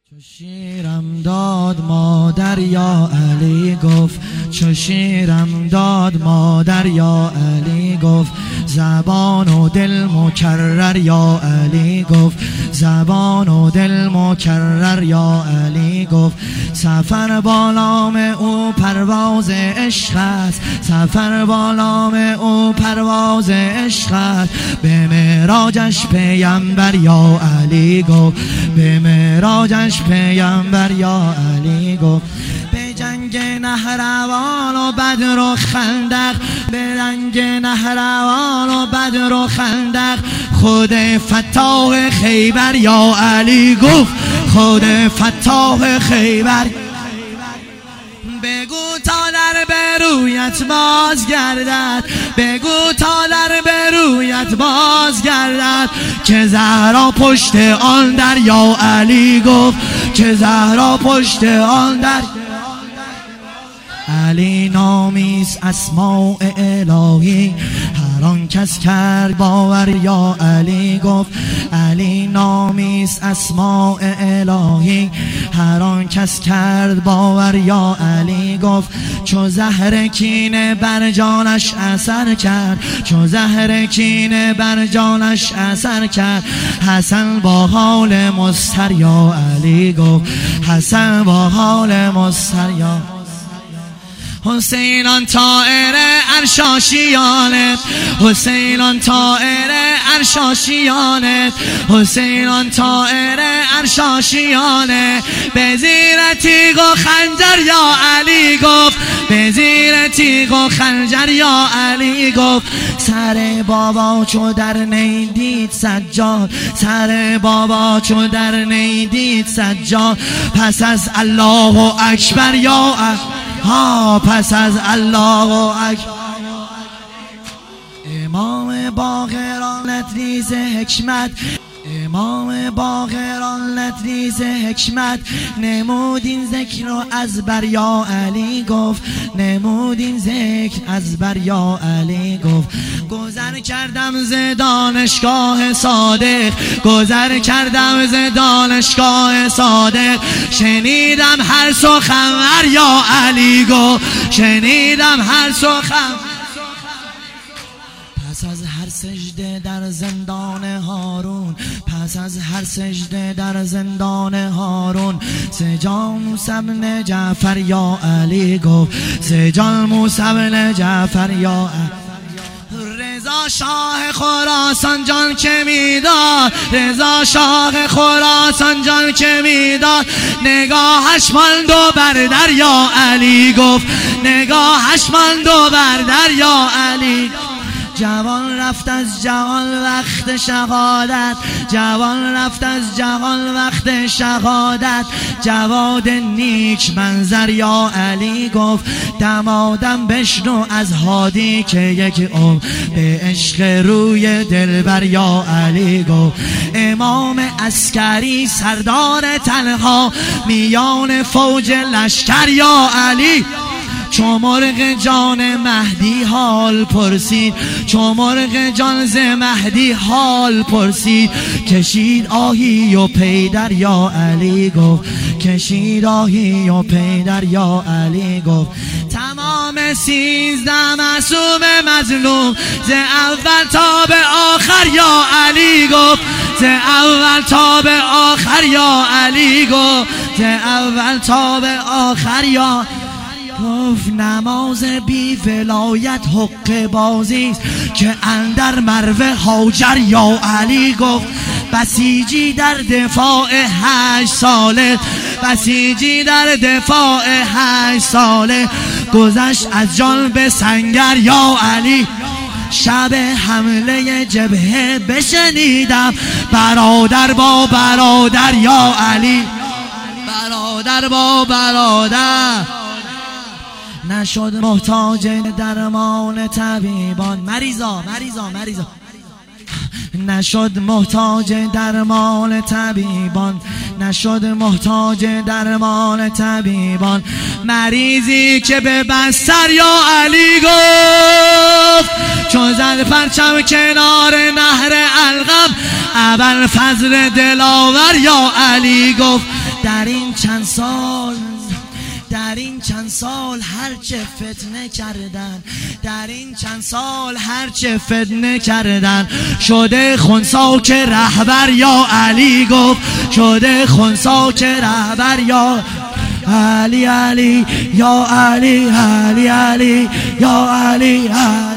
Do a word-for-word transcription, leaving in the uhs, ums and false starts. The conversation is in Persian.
چو شیرم داد مادر یا علی گفت، چو شیرم داد مادر یا علی گفت، زبان و دل مکرر یا علی گفت، زبان و دل مکرر یا علی گفت. سفر بالام او پرواز عشق است، سفر بالام او پرواز عشق است. به معراجش پیامبر یا علی گفت، به معراجش پیامبر یا علی گفت. به جنگ نهروان و بدر و خندق، به رنگ نهروان و بدر و خندق، خود فتاح خیبر یا علی گفت، خود فتاح خیبر. بگو تا در برویت باز گردد، بگو تا در برویت باز گردد، که زهرا پشت آن در یا علی گفت، که زهرا پشت آن در. علی نامیست اسماء الهی، هر آن کس کرد باور یا علی گفت. علی نامیست اسماء الهی، هر آن کس کرد باور یا علی گفت. چو زهر کینه بر جانش اثر کرد، چو زهر کینه بر جانش اثر کرد، حسن با حال مضطر یا علی گفت، حسن با حال مضطر یا. حسینان طائر ارشاشیانت، حسینان طائر ارشاشیانت، حسینان طائر ارشاشیانت. به زیر تیغ و خنجر یا علی گفت، به زیر تیغ و خنجر یا علی گفت. سر بابا چو در نیدید سجاد، سر بابا چو در نیدید سجاد، پس از الله اکبر یا ها، پس از الله اکبر. امام باقران لطریز حکمت، امام باقران لطریز حکمت، نمود این ذکر رو از بر یا علی گفت، نمود این ذکر از بر یا علی گفت. گذر کردم ز دانشگاه صادق، گذر کردم ز دانشگاه صادق، شنیدم هر سخنور یا علی گفت، شنیدم هر سخن. پس از هر سجده در زندان هارون، پس از هر سجده در زندان هارون، سجان موسی بن جعفر یا علی گفت، سجان موسی بن جعفر یا علی. رضا شاه خراسان جان که میداد، رضا شاه خراسان جان که میداد، نگاهش ماند و بر در یا علی گفت، نگاهش ماند و بر در یا علی. جوان رفت از جوان وقت شهادت، جوان رفت از جوان وقت شهادت، جواد نیک منظر یا علی گفت. دمادم بشنو از هادی که یک عمر به عشق روی دلبر یا علی گفت. امام عسکری سردار تنها میان فوج لشکر یا علی، چو مرغ جان مهدی حال پرسید، چو مرغ جان ز مهدی حال پرسید، کشید آهی و پیدر یا علی گفت، کشید آهی و پیدر یا علی گفت. تمام سیزده معصوم مظلوم ز اول تا به آخر یا علی گفت، ز اول تا به آخر یا علی گفت، ز اول تا به آخر یا گفت. نماز بی ولایت حق بازیست که اندر مروه هاجر یا علی گفت. بسیجی در دفاع هشت ساله، بسیجی در دفاع هشت ساله، گذشت از جان به سنگر یا علی. شب حمله جبهه بشنیدم برادر با برادر یا علی، برادر با برادر. نشد محتاج درمان طبیبان، مریضا مریضا مریضا نشد محتاج درمان طبیبان، نشد محتاج درمان طبیبان. مریضی که به بستر یا علی گفت، چون زد پرچم کنار نهر القم، ابوالفضل دلاور یا علی گفت در این چند سال، در این چند سال هرچه فتنه کردن، در این چند سال هرچه فتنه کردن، شده خنثی که رهبر یا علی گفت، شده خنثی که رهبر یا علی علی یا علی علی علی یا علی علی.